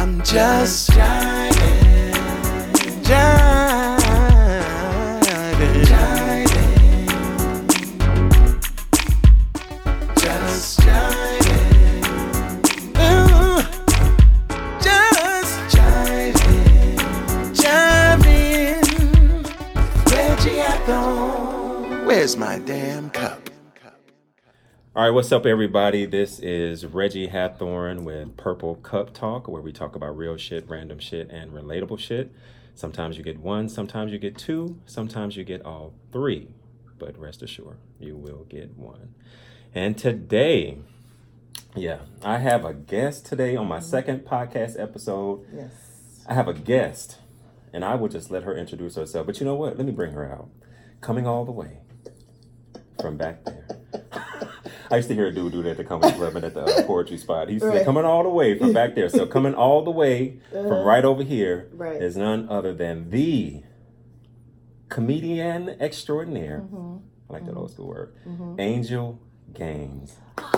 Just jiving, jiving, jiving, just jiving, ooh, just jiving, jiving. Reggie Hathorn, where's my damn cup? All right, what's up, everybody? This is Reggie Hathorn with Purple Cup Talk, where we talk about real shit, random shit, and relatable shit. Sometimes you get one, sometimes you get two, sometimes you get all three. But rest assured, you will get one. And today, I have a guest today on my second podcast episode. Yes. I have a guest, and I will just let her introduce herself. But you know what? Let me bring her out. Coming all the way from back there. I used to hear a dude do that at the comedy club and at the poetry spot. He said, coming all the way from back there. So coming all the way from right over here is none other than the comedian extraordinaire. I like that old school word. Angel Gaines.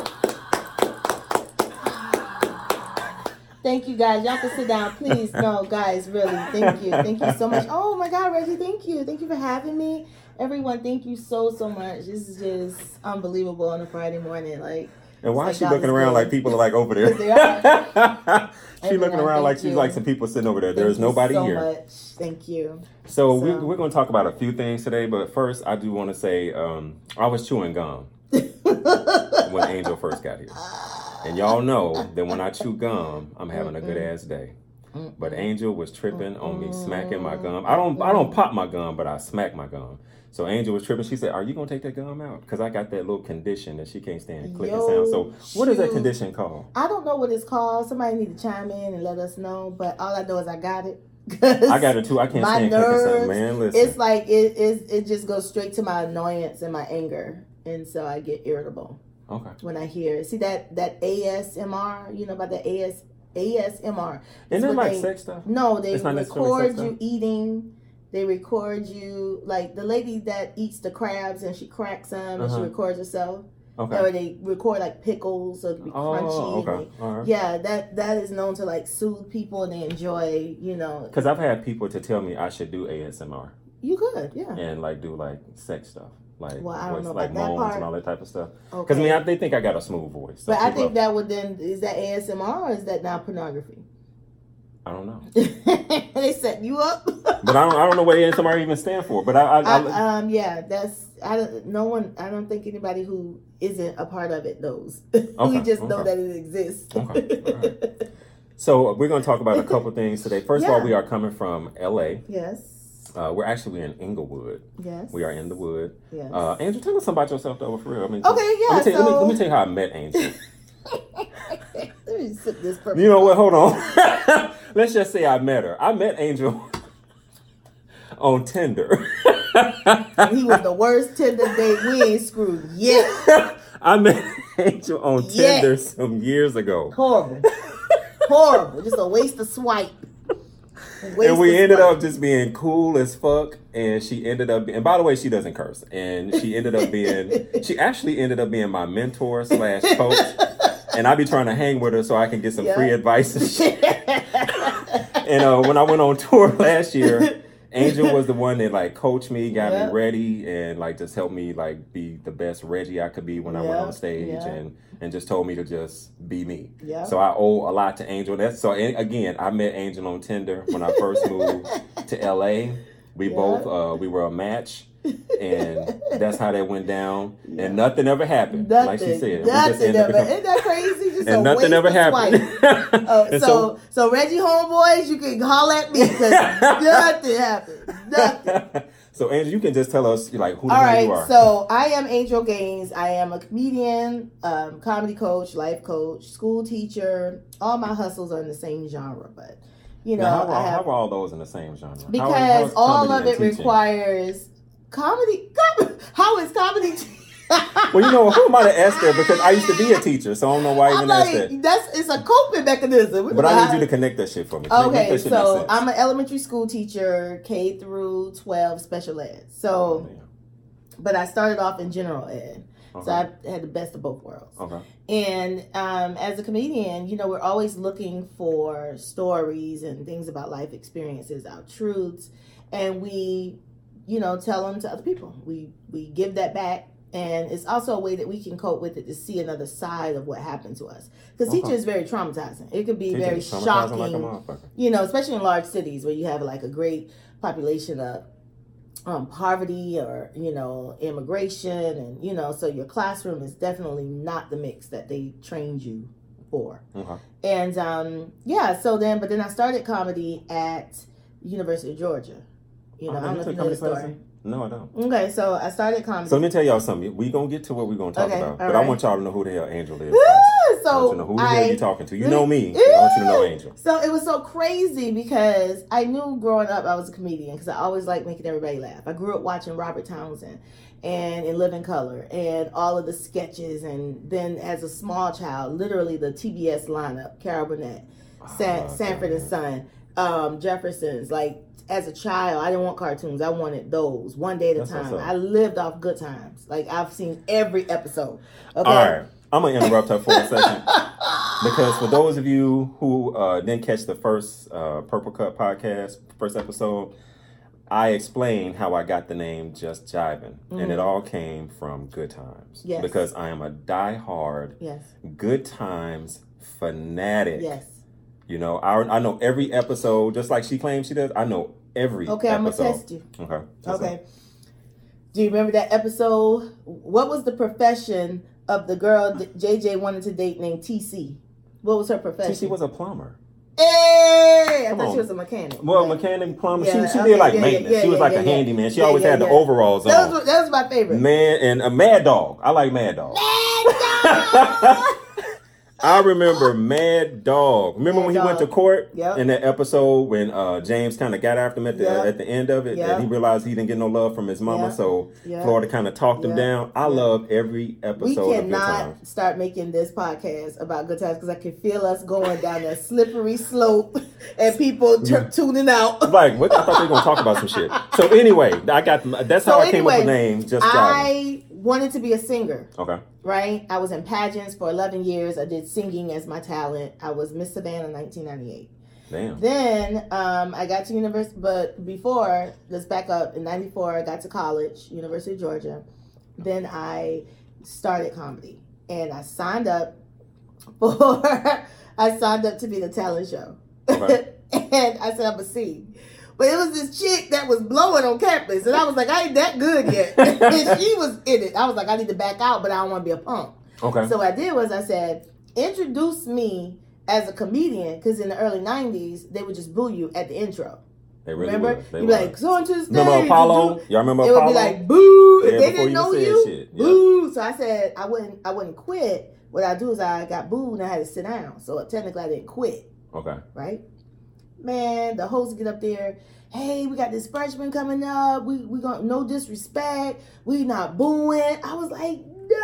Thank you, guys. Y'all can sit down, please. No, guys, really. Thank you. Thank you so much. Oh, my God, Reggie, thank you. Thank you for having me. Everyone, thank you so much. This is just unbelievable on a Friday morning. And why is she looking around like people are like over there? They are. She's looking around like she's like some people sitting over there. There's nobody so here. Much. Thank you. So we're going to talk about a few things today, but first I do want to say I was chewing gum when Angel first got here. And y'all know that when I chew gum, I'm having a good ass day. But Angel was tripping on me smacking my gum. I don't pop my gum, but I smack my gum. So Angel was tripping. She said, "Are you gonna take that gum out?" Because I got that little condition that she can't stand clicking sound. So what is that condition called? I don't know what it's called. Somebody need to chime in and let us know. But all I know is I got it. I got it too. I can't stand clicking sound, man. Listen, it's like it just goes straight to my annoyance and my anger, and so I get irritable. Okay. When I hear, see that ASMR, you know about the ASMR. Isn't it like sex stuff? No, they record you eating. They record you, like the lady that eats the crabs and she cracks them and she records herself. Okay. Or they record like pickles so it can be crunchy. Okay. All right. Yeah, that is known to like soothe people and they enjoy, Because I've had people to tell me I should do ASMR. You could, yeah. And like do like sex stuff. Like, well, I don't know like about that moans part. and all that type of stuff. Because they think I got a smooth voice. So but I think that would then, is that ASMR or is that now pornography? I don't know. They set you up. But I don't know what ASMR even stand for. But I don't think anybody who isn't a part of it knows. We just know that it exists. Okay. All right. So we're going to talk about a couple things today. First of all, we are coming from LA. Yes. We're in Inglewood. Yes. We are in the wood. Yes. Angel, tell us about yourself though, for real. Okay, yeah. Let me tell you how I met Angel. Let me sip this purple. You know what? Hold on. Let's just say I met her. I met Angel on Tinder. He was the worst Tinder date. We ain't screwed yet. I met Angel on Tinder some years ago. Horrible. Just a waste of swipe. And we ended up just being cool as fuck. And she ended up and by the way, she doesn't curse. And she actually ended up being my mentor / coach. And I be trying to hang with her so I can get some free advice and shit. And when I went on tour last year, Angel was the one that like coached me, got me ready, and like just helped me like be the best Reggie I could be when I went on stage, and just told me to just be me. Yeah. So I owe a lot to Angel. Again, I met Angel on Tinder when I first moved to LA. We both we were a match. And that's how that went down. And nothing ever happened. Like she said. Nothing ever. Isn't that crazy? Just and nothing ever happened. So Reggie homeboys, you can holler at me because nothing happened. Nothing. So Angel, you can just tell us like who you are. So I am Angel Gaines. I am a comedian, comedy coach, life coach, school teacher. All my hustles are in the same genre, but how are all those in the same genre? Because all of it requires comedy. How is comedy? Well, who am I to ask that? Because I used to be a teacher, so I don't know why I even asked that. It's a coping mechanism. But I need you to connect that shit for me. Okay, so I'm an elementary school teacher, K through 12 special ed. So, but I started off in general ed. So I had the best of both worlds. Okay. And as a comedian, you know, we're always looking for stories and things about life experiences, our truths, and we, you know, tell them to other people. We give that back. And it's also a way that we can cope with it, to see another side of what happened to us. Because teaching is very traumatizing. It could be very shocking, like you know, especially in large cities where you have like a great population of poverty or, you know, immigration. And, you know, so your classroom is definitely not the mix that they trained you for. Okay. And but then I started comedy at University of Georgia. You know, I don't know if you know the story. No, I don't. Okay, so I started comedy. So let me tell y'all something. We're going to get to what we're going to talk about. But I want y'all to know who the hell Angel is. So I want you to know who the hell you talking to. You know me. I want you to know Angel. So it was so crazy because I knew growing up I was a comedian because I always liked making everybody laugh. I grew up watching Robert Townsend and In Living Color and all of the sketches. And then as a small child, literally the TBS lineup, Carol Burnett, Sanford and Son, Jeffersons, like, as a child, I didn't want cartoons. I wanted those one day at a time. I lived off Good Times. Like, I've seen every episode. Okay? All right. I'm going to interrupt her for a second. Because for those of you who didn't catch the first Purple Cup podcast, first episode, I explained how I got the name Just Jiving. Mm-hmm. And it all came from Good Times. Yes. Because I am a diehard Good Times fanatic. Yes. You know, I know every episode, just like she claims she does. I know every episode. I'm going to test you. Okay. Do you remember that episode? What was the profession of the girl that JJ wanted to date named TC? What was her profession? TC was a plumber. Hey! I thought she was a mechanic. Well, mechanic, plumber. She did like maintenance. She was like a handyman. She always had the overalls on. That was my favorite. Man, and a Mad Dog. I like Mad Dog. Mad Dog! I remember Mad Dog. Remember when he went to court in that episode when James kind of got after him at the end of it, and he realized he didn't get no love from his mama, so Florida kind of talked him down. I love every episode. We cannot start making this podcast about Good Times because I can feel us going down that slippery slope and people tuning out. Like, what? I thought they were gonna talk about some shit. So anyway, that's how I came up with the name. Just I wanted to be a singer. Okay. Right? I was in pageants for 11 years. I did singing as my talent. I was Miss Savannah in 1998. Damn. Then I got to university, but before, let's back up. In 94, I got to college, University of Georgia. Then I started comedy. And I signed up to be the talent show. Okay. And I said, I'm a sing. But it was this chick that was blowing on campus. And I was like, I ain't that good yet. And she was in it. I was like, I need to back out, but I don't want to be a punk. Okay. So what I did was I said, introduce me as a comedian. Because in the early 90s, they would just boo you at the intro. They really remember? Would. They You'd would. be like, so on to the stage. Remember Apollo? Y'all remember Apollo? It would be like, boo. If they didn't know you, boo. So I said, I wouldn't quit. What I do is I got booed and I had to sit down. So technically I didn't quit. Okay. Right? Man, the hosts get up there. Hey, we got this freshman coming up. We gonna, no disrespect. We not booing. I was like,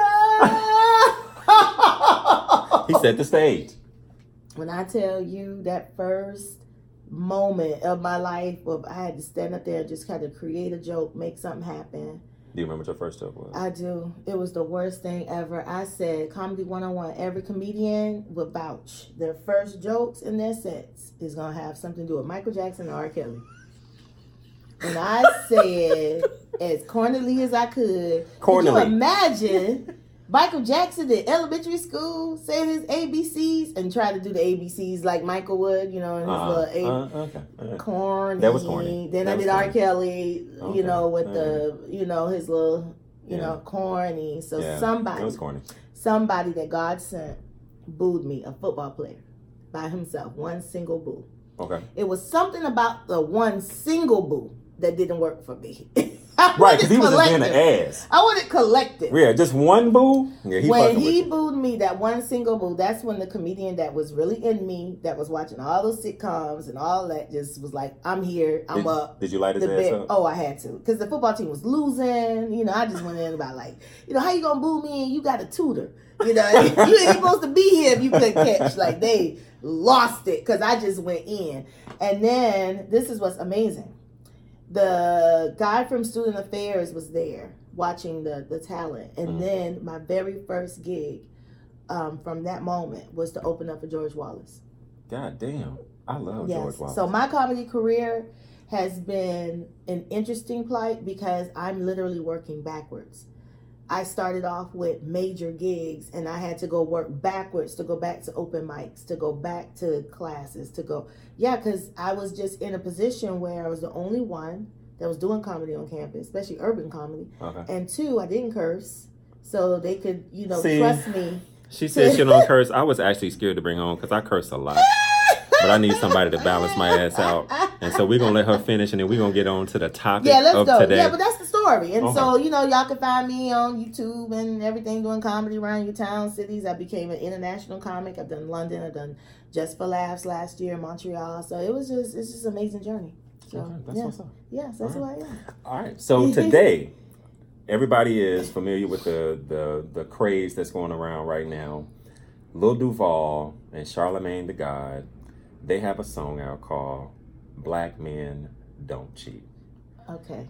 no. He set the stage. When I tell you that first moment of my life where I had to stand up there and just kind of create a joke, make something happen. Do you remember what your first joke was? I do. It was the worst thing ever. I said, Comedy 101, every comedian would vouch. Their first jokes in their sets is going to have something to do with Michael Jackson or R. Kelly. And I said, as cornily as I could, could you imagine Michael Jackson in elementary school saying his ABCs and try to do the ABCs like Michael would, you know, in his little corny. That was corny. Then I did R. Kelly, you know, with the, you know, his little, you know, corny. So that was corny. Somebody that God sent booed me, a football player, by himself, one single boo. Okay. It was something about the one single boo that didn't work for me. Right, because he was just being an ass. I want it collective. Yeah, just one boo? Yeah, when he booed me, that one single boo, that's when the comedian that was really in me, that was watching all those sitcoms and all that, just was like, I'm here, I'm up. Did you light his ass up? Oh, I had to. Because the football team was losing. You know, I just went in about like, you know, how you gonna boo me and you got a tutor? You know, you ain't supposed to be here if you couldn't catch. Like, they lost it because I just went in. And then, this is what's amazing. The guy from Student Affairs was there, watching the talent. And then my very first gig from that moment was to open up for George Wallace. God damn. I love George Wallace. So my comedy career has been an interesting plight because I'm literally working backwards. I started off with major gigs and I had to go work backwards to go back to open mics, to go back to classes, because I was just in a position where I was the only one that was doing comedy on campus, especially urban comedy. Okay. And 2, I didn't curse, so they could, trust me. She said she don't curse. I was actually scared to bring home because I curse a lot. But I need somebody to balance my ass out. And so we're going to let her finish and then we're going to get on to the topic of today. Yeah, but that's the story. And so, y'all can find me on YouTube and everything doing comedy around your town, cities. I became an international comic. I've done London. I've done Just for Laughs last year in Montreal. So it's just an amazing journey. So, that's what's up. Yes, that's who I am. All right. So today, everybody is familiar with the craze that's going around right now. Lil Duval and Charlamagne the God. They have a song out called Black Men Don't Cheat. Okay.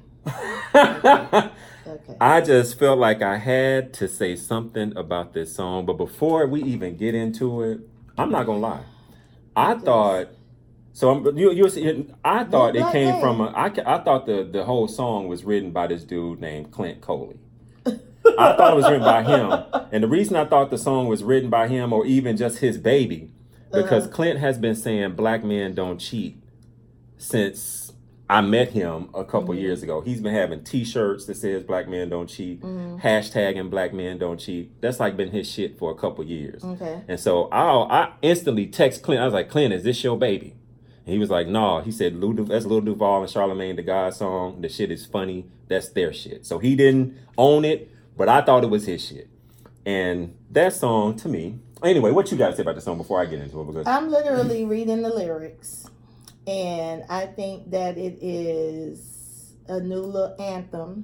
I just felt like I had to say something about this song. But before we even get into it, I'm not going to lie. I thought... So I thought it came from I thought the whole song was written by this dude named Clint Coley. I thought it was written by him. And the reason I thought the song was written by him or even just his baby... Because Clint has been saying black men don't cheat since I met him a couple years ago. He's been having T-shirts that says black men don't cheat, hashtagging black men don't cheat. That's like been his shit for a couple years. Okay. And so I instantly text Clint. I was like, Clint, is this your baby? And he was like, no. He said, that's Lil Duval and Charlamagne the God song. The shit is funny. That's their shit. So he didn't own it, but I thought it was his shit. And that song, to me... Anyway, what you got to say about the song before I get into it? Because I'm literally reading the lyrics, and I think that it is a new little anthem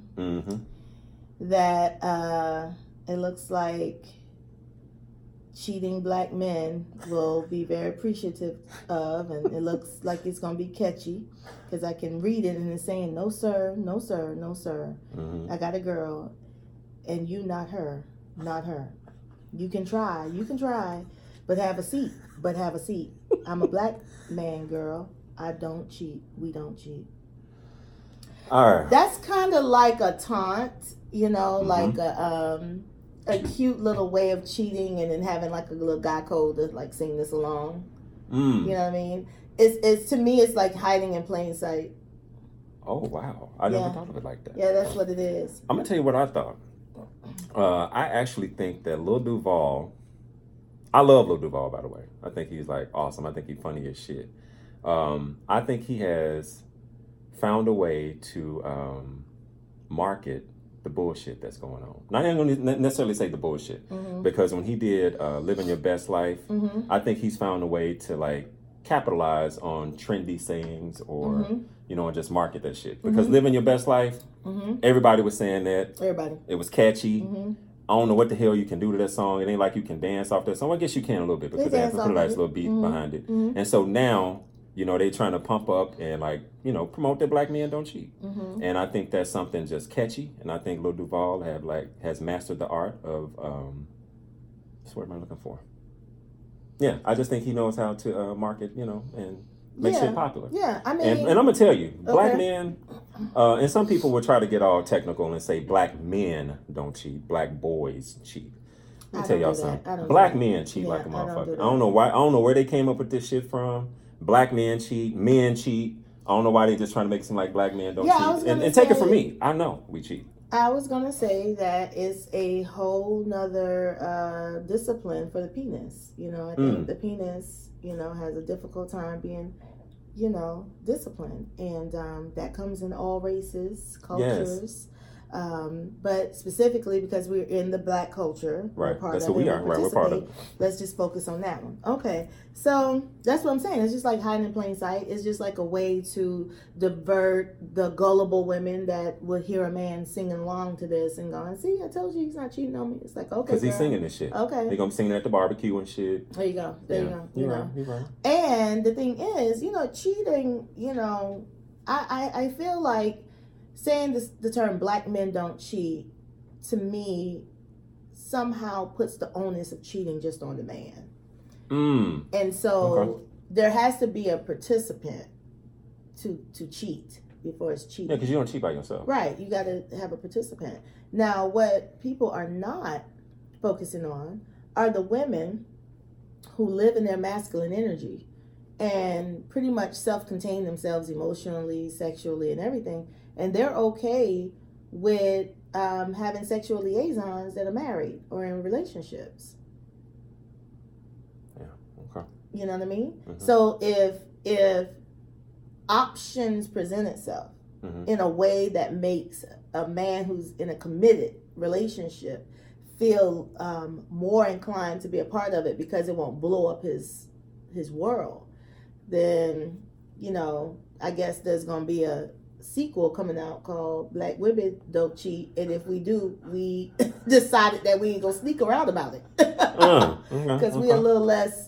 that it looks like cheating black men will be very appreciative of, and it looks like it's going to be catchy because I can read it and it's saying, no, sir, no, sir, no, sir. I got a girl, and you not her, not her. You can try, but have a seat, I'm a black man, girl. I don't cheat. We don't cheat. All right. That's kind of like a taunt, like a cute little way of cheating and then having like a little guy code to like sing this along. You know what I mean? It's to me, it's like hiding in plain sight. Oh, wow. I never thought of it like that. Yeah, that's what it is. I'm going to tell you what I thought. I actually think that Lil Duval, I love Lil Duval, by the way. I think he's like awesome. I think he's funny as shit. I think he has found a way to market the bullshit that's going on. Now, I ain't going to necessarily say the bullshit because when he did Living Your Best Life, I think he's found a way to like capitalize on trendy sayings or, and just market that shit. Because Living Your Best Life, everybody was saying that. Everybody. It was catchy. I don't know what the hell you can do to that song. It ain't like you can dance off that song. I guess you can a little bit because they have to put a nice little beat behind it. And so now, they trying to pump up and like, promote that black men don't cheat. And I think that's something just catchy. And I think Lil Duval has mastered the art of, what am I looking for? Yeah, I just think he knows how to market, and make shit popular. Yeah, I mean... And I'm going to tell you, black men, and some people will try to get all technical and say black men don't cheat, black boys cheat. Let me tell y'all something. Black men cheat like a motherfucker. I don't know why. I don't know where they came up with this shit from. Black men cheat, men cheat. I don't know why they just trying to make it seem like black men don't cheat. And take it from me. I know we cheat. I was going to say that it's a whole nother discipline for the penis. I think the penis, has a difficult time being, disciplined. And that comes in all races, cultures. Yes. But specifically because we're in the black culture. Right. That's who we are. Right. We're part of it. Let's just focus on that one. Okay. So that's what I'm saying. It's just like hiding in plain sight. It's just like a way to divert the gullible women that would hear a man singing along to this and going, see, I told you he's not cheating on me. It's like, okay. Because he's singing this shit. Okay. They're going to be singing at the barbecue and shit. There you go. There you go. You're right. And the thing is, cheating, I feel like saying the term black men don't cheat to me, somehow puts the onus of cheating just on the man. And so there has to be a participant to cheat before it's cheating. Yeah, because you don't cheat by yourself. Right. You got to have a participant. Now, what people are not focusing on are the women who live in their masculine energy and pretty much self-contain themselves emotionally, sexually, and everything. And they're okay with having sexual liaisons that are married or in relationships. Yeah. Okay. You know what I mean? So if options present itself in a way that makes a man who's in a committed relationship feel more inclined to be a part of it because it won't blow up his world, then, you know, I guess there's going to be a sequel coming out called Black Women Don't Cheat, and if we do, we decided that we ain't gonna sneak around about it because we're a little less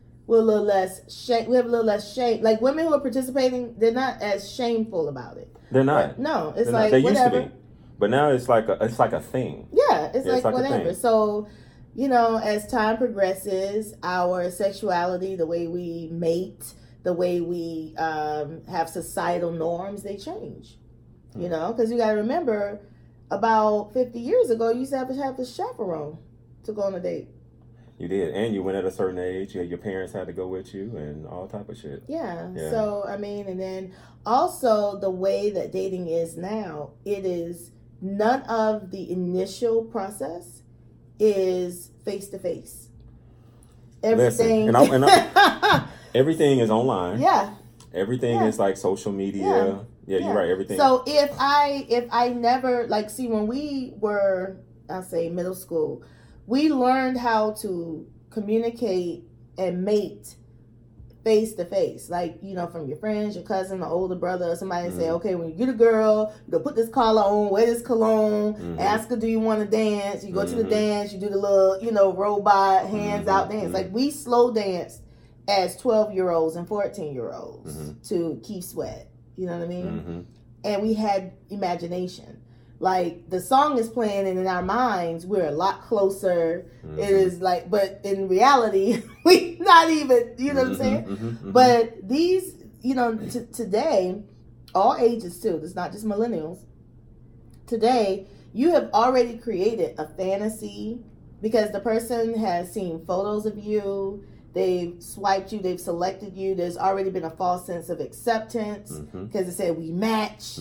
shame. We have a little less shame. Like women who are participating, they're not as shameful about it. They're not. But no, it's like they whatever. Used to be, but now it's like a thing. Yeah, it's like whatever. So, you know, as time progresses, our sexuality, the way we mate, the way we have societal norms, they change. You know, because you got to remember, about 50 years ago, you used to have a chaperone to go on a date. You did, and you went at a certain age. Your parents had to go with you, and all type of shit. Yeah. So I mean, and then also the way that dating is now, it is none of the initial process is face to face. Everything. Listen, and everything is online. Yeah. Everything is like social media. Yeah, you're right. Everything. So if I never see when we were, I'll say middle school, we learned how to communicate and mate face to face, like, you know, from your friends, your cousin, the older brother, or somebody say, okay, when you get a girl, you go put this collar on, wear this cologne, ask her, do you want to dance? You go to the dance, you do the little, you know, robot hands out dance. Like we slow danced as 12-year-olds and 14-year-olds to Keith Sweat. You know what I mean? And we had imagination. Like the song is playing, and in our minds, we're a lot closer. It is like, but in reality, we not even. You know what I'm saying? But these, you know, today, all ages too. It's not just millennials. Today, you have already created a fantasy because the person has seen photos of you. They've swiped you. They've selected you. There's already been a false sense of acceptance because it said we match.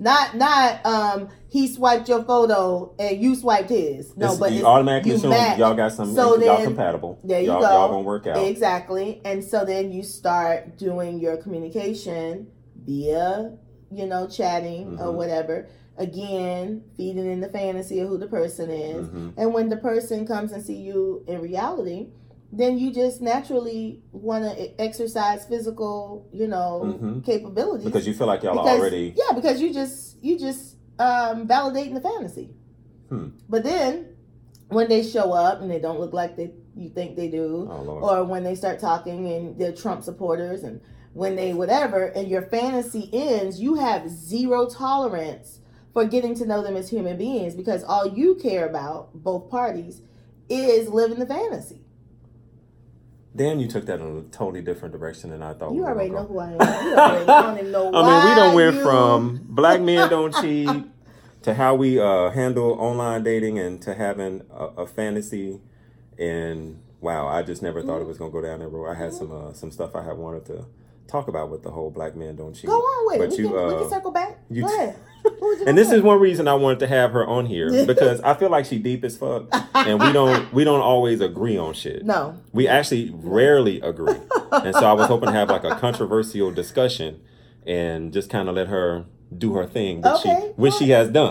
Not he swiped your photo and you swiped his. No, but you automatically assume y'all got some. So y'all compatible. There you go. Y'all gonna work out. Exactly. And so then you start doing your communication via, you know, chatting or whatever. Again, feeding in the fantasy of who the person is. And when the person comes and see you in reality, then you just naturally want to exercise physical, you know, capabilities. Because you feel like y'all already... Yeah, because you just validating the fantasy. But then, when they show up and they don't look like you think they do, or when they start talking and they're Trump supporters, and when they whatever, and your fantasy ends, you have zero tolerance for getting to know them as human beings because all you care about, both parties, is living the fantasy. Then you took that in a totally different direction than I thought. You already know who I am. You already don't even know why. I mean, we done went from Black Men Don't Cheat to how we handle online dating and to having a fantasy. And wow, I just never thought it was gonna go down that road. I had some stuff I had wanted to talk about with the whole Black Men Don't Cheat. Go on with it. We can circle back. Go ahead. And this is one reason I wanted to have her on here because I feel like she deep as fuck, and we don't always agree on shit. No, we actually rarely agree, and so I was hoping to have like a controversial discussion and just kind of let her do her thing, which she has done.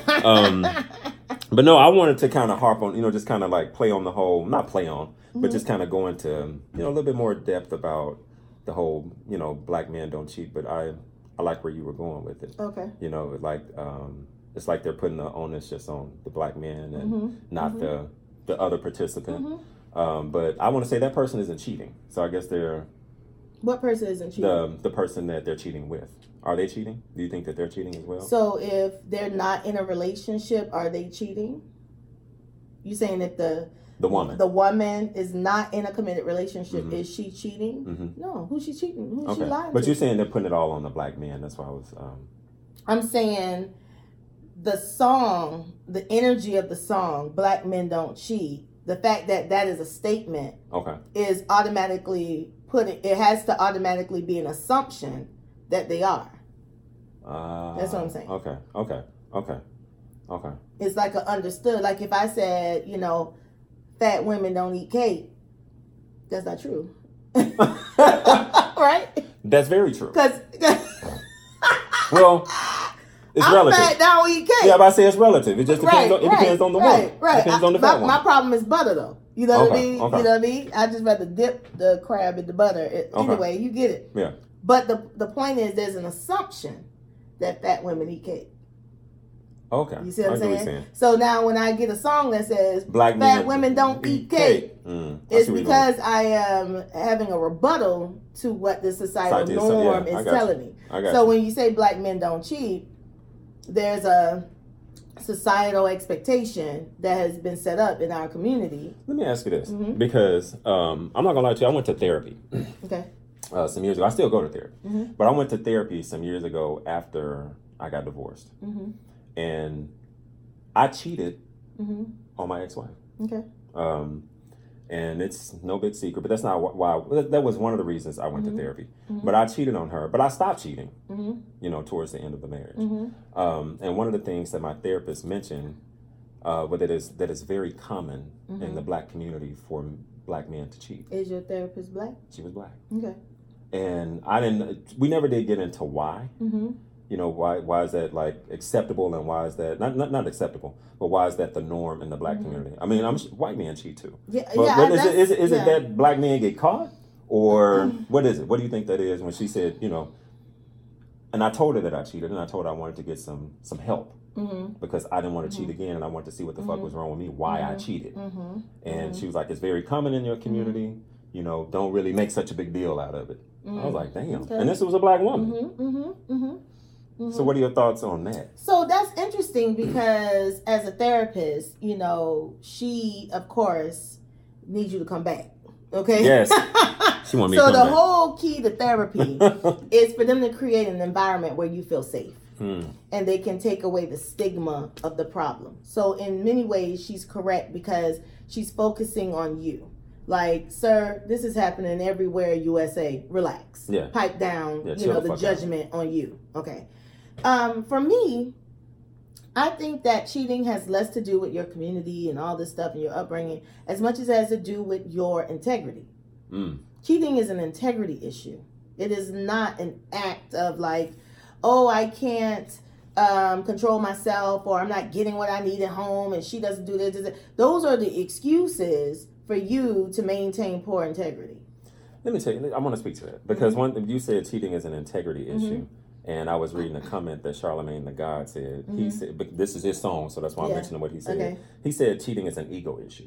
But no, I wanted to kind of harp on, you know, just kind of like play on the whole, not play on, but just kind of go into, you know, a little bit more depth about the whole, you know, Black Men Don't Cheat. But I like where you were going with it. Okay. You know, like it's like they're putting the onus just on the black man and not the other participant. But I want to say that person isn't cheating. So I guess they're What person isn't cheating? The person that they're cheating with. Are they cheating? Do you think that they're cheating as well? So if they're not in a relationship, are they cheating? You saying if the woman is not in a committed relationship, is she cheating? Mm-hmm. No. Who's she cheating? Who's she lying to? But you're saying they're putting it all on the black man. That's why I was... I'm saying the song, the energy of the song, Black Men Don't Cheat, the fact that that is a statement is automatically it has to automatically be an assumption that they are. That's what I'm saying. Okay. It's like a understood. Like if I said, fat women don't eat cake, that's not true. Right? That's very true. Because well, it's relative. Fat, don't eat cake. Yeah, but I say it's relative. It just depends. Depends on the woman. Right. It depends on the fat one. My problem is butter, though. You know what I mean? Okay. You know what I mean? I just rather dip the crab in the butter. Anyway, you get it. Yeah. But the point is, there's an assumption that fat women eat cake. Okay. You see what I'm saying? So now when I get a song that says fat women don't eat cake, it's because I am having a rebuttal to what the societal norm is telling me. So when you say black men don't cheat, there's a societal expectation that has been set up in our community. Let me ask you this, because I'm not gonna lie to you, I went to therapy. Okay. Some years ago. I still go to therapy, but I went to therapy some years ago after I got divorced. And I cheated on my ex-wife. Okay. And it's no big secret, but that's not why. That was one of the reasons I went to therapy. But I cheated on her. But I stopped cheating, towards the end of the marriage. And one of the things that my therapist mentioned, that is very common in the black community for black men to cheat. Is your therapist black? She was black. Okay. And we never did get into why. Why is that like acceptable, and why is that not acceptable, but why is that the norm in the black community? I mean, white men cheat too. But is it that black men get caught, or what is it? What do you think that is? When she said, and I told her that I cheated, and I told her I wanted to get some help because I didn't want to cheat again, and I wanted to see what the fuck was wrong with me, why I cheated. And she was like, it's very common in your community. Don't really make such a big deal out of it. I was like, damn. Okay. And this was a black woman. So what are your thoughts on that? So that's interesting because as a therapist, she, of course, needs you to come back. Okay? Yes. She wants me to come back. So the whole key to therapy is for them to create an environment where you feel safe. And they can take away the stigma of the problem. So in many ways, she's correct because she's focusing on you. Like, sir, this is happening everywhere, USA. Relax. Yeah. Pipe down, the judgment on you. Okay. For me, I think that cheating has less to do with your community and all this stuff and your upbringing as much as it has to do with your integrity. Cheating is an integrity issue. It is not an act of like, oh, I can't control myself, or I'm not getting what I need at home and she doesn't do this. Those are the excuses for you to maintain poor integrity. Let me tell you, I want to speak to that because you said cheating is an integrity issue. And I was reading a comment that Charlemagne the God said. He said, but this is his song, so that's why I'm mentioning what he said. Okay. He said cheating is an ego issue.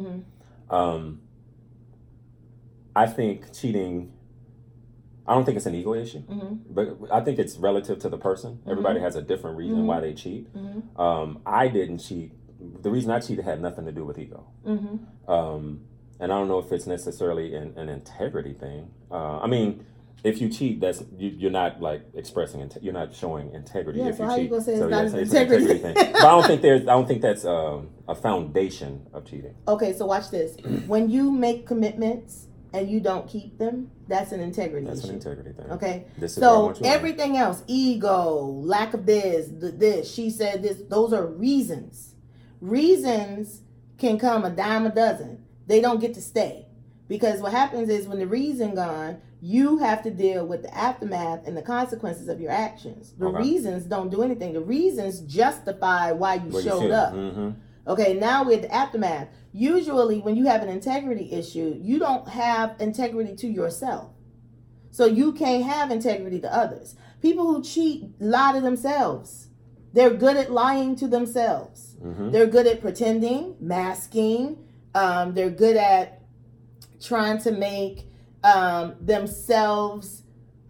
I think cheating, I don't think it's an ego issue, but I think it's relative to the person. Everybody has a different reason why they cheat. I didn't cheat. The reason I cheated had nothing to do with ego. And I don't know if it's necessarily an integrity thing. I mean, if you cheat, you're not like expressing. You're not showing integrity. Yeah, if so you how cheat. You gonna say so it's not it's an integrity thing. But I don't think that's a foundation of cheating. Okay, so watch this. When you make commitments and you don't keep them, that's an integrity issue. That's an integrity thing. Okay, so everything else, ego, lack of this, she said this, those are reasons. Reasons can come a dime a dozen. They don't get to stay. Because what happens is when the reason gone, you have to deal with the aftermath and the consequences of your actions. The reasons don't do anything. The reasons justify why you showed up. Okay, now we're at the aftermath. Usually when you have an integrity issue, you don't have integrity to yourself. So you can't have integrity to others. People who cheat lie to themselves. They're good at lying to themselves. They're good at pretending, masking. They're good at trying to make themselves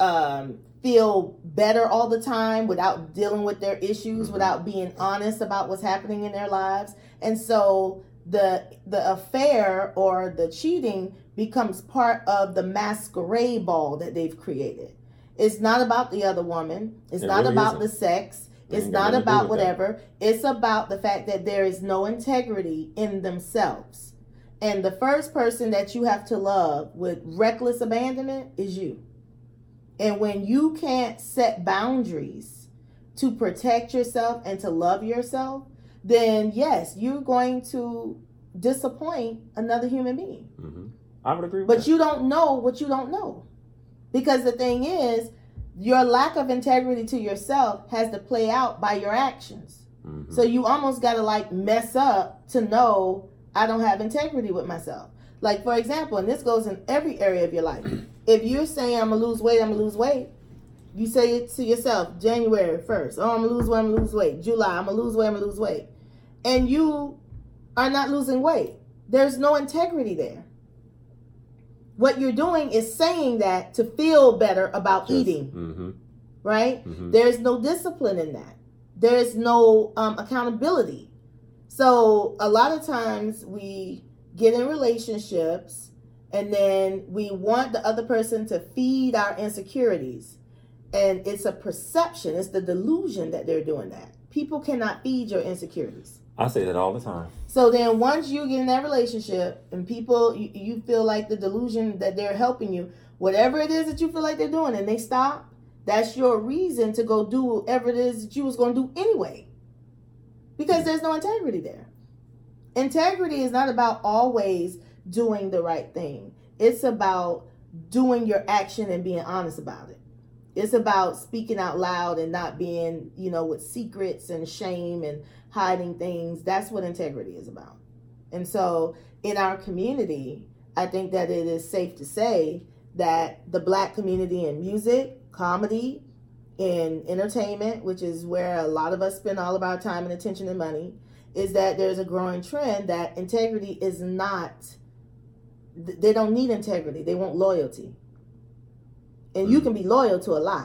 feel better all the time without dealing with their issues, without being honest about what's happening in their lives. And so the affair or the cheating becomes part of the masquerade ball that they've created. It's not about the other woman. It's not really about the sex. It's not about whatever. It's about the fact that there is no integrity in themselves. And the first person that you have to love with reckless abandonment is you. And when you can't set boundaries to protect yourself and to love yourself, then yes, you're going to disappoint another human being. Mm-hmm. I would agree with that. But you don't know what you don't know. Because the thing is, your lack of integrity to yourself has to play out by your actions. Mm-hmm. So you almost got to like mess up to know I don't have integrity with myself. Like, for example, and this goes in every area of your life. If you're saying I'm going to lose weight, I'm going to lose weight. You say it to yourself, January 1st. Oh, I'm going to lose weight, I'm going to lose weight. July, I'm going to lose weight, I'm going to lose weight. And you are not losing weight. There's no integrity there. What you're doing is saying that to feel better about eating, right? Mm-hmm. There's no discipline in that. There's no accountability. So a lot of times we get in relationships and then we want the other person to feed our insecurities. And it's a perception. It's the delusion that they're doing that. People cannot feed your insecurities. I say that all the time. So then once you get in that relationship and people, you feel like the delusion that they're helping you, whatever it is that you feel like they're doing, and they stop, that's your reason to go do whatever it is that you was going to do anyway. Because there's no integrity there. Integrity is not about always doing the right thing. It's about doing your action and being honest about it. It's about speaking out loud and not being, with secrets and shame and hiding things. That's what integrity is about. And so in our community, I think that it is safe to say that the Black community in music, comedy, in entertainment, which is where a lot of us spend all of our time and attention and money, is that there's a growing trend that integrity is not, they don't need integrity. They want loyalty. And you can be loyal to a lie.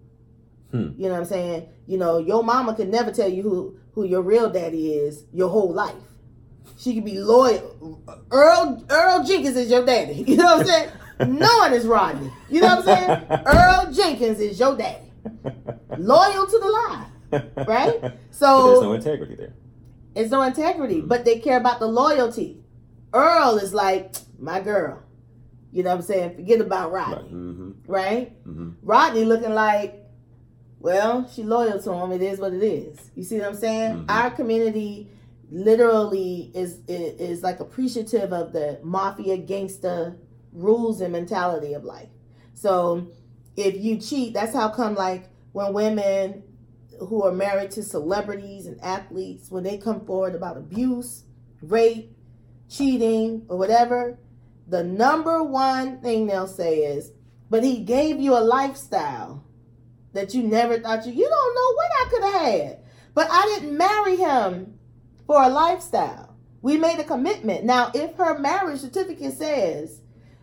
You know what I'm saying? Your mama could never tell you who your real daddy is your whole life. She could be loyal. Earl Jenkins is your daddy. You know what I'm saying? No one is Rodney. You know what I'm saying? Earl Jenkins is your daddy. Loyal to the lie. Right? So but there's no integrity there. It's no integrity, but they care about the loyalty. Earl is like, my girl. You know what I'm saying? Forget about Rodney. Right? Mm-hmm. Rodney looking like, well, she loyal to him. It is what it is. You see what I'm saying? Mm-hmm. Our community literally is like appreciative of the mafia gangster rules and mentality of life. So if you cheat, that's how come like when women who are married to celebrities and athletes, when they come forward about abuse, rape, cheating, or whatever, the number one thing they'll say is, but he gave you a lifestyle that you never thought you don't know what I could have had. But I didn't marry him for a lifestyle. We made a commitment. Now, if her marriage certificate says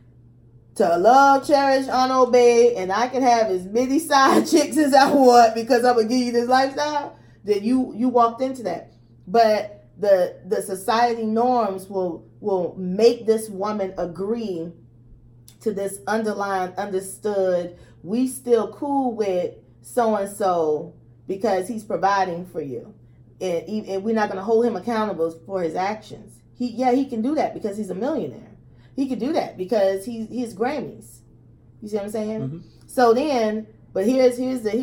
to love, cherish, honor, obey, and I can have as many side chicks as I want because I'm going to give you this lifestyle, then you walked into that. But the society norms will make this woman agree to this underlying, understood, we still cool with so-and-so because he's providing for you. And we're not going to hold him accountable for his actions. He can do that because he's a millionaire. He could do that because he's Grammys. You see what I'm saying? Mm-hmm. So then, but here's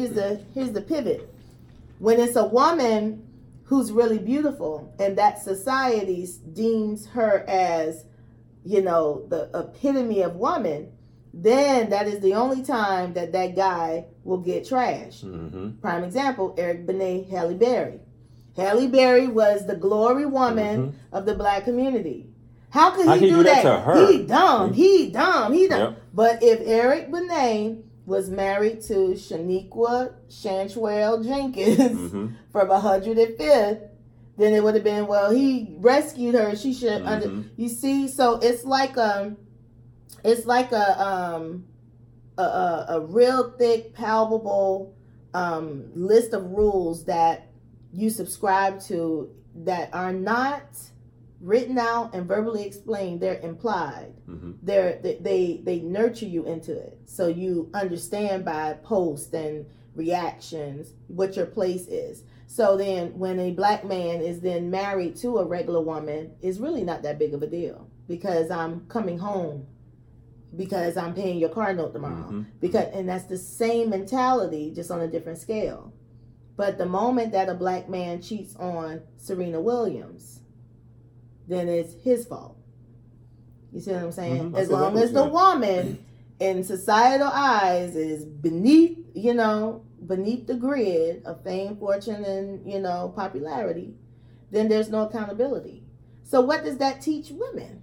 the pivot. When it's a woman who's really beautiful and that society deems her as, the epitome of woman, then that is the only time that guy will get trashed. Mm-hmm. Prime example, Eric Benet, Halle Berry. Halle Berry was the glory woman of the Black community. How could he do that to her? He dumb. Yep. But if Eric Benet was married to Shaniqua Chantrell Jenkins from 105th, then it would have been, well, he rescued her. She should you see? So it's like It's like a real thick, palpable list of rules that you subscribe to that are not written out and verbally explained. They're implied. They nurture you into it, so you understand by posts and reactions what your place is. So then when a black man is then married to a regular woman, it's really not that big of a deal, because I'm coming home, because I'm paying your car note tomorrow. And that's the same mentality, just on a different scale. But the moment that a black man cheats on Serena Williams, then it's his fault. You see what I'm saying? As long as the woman in societal eyes is beneath the grid of fame, fortune, and, popularity, then there's no accountability. So what does that teach women?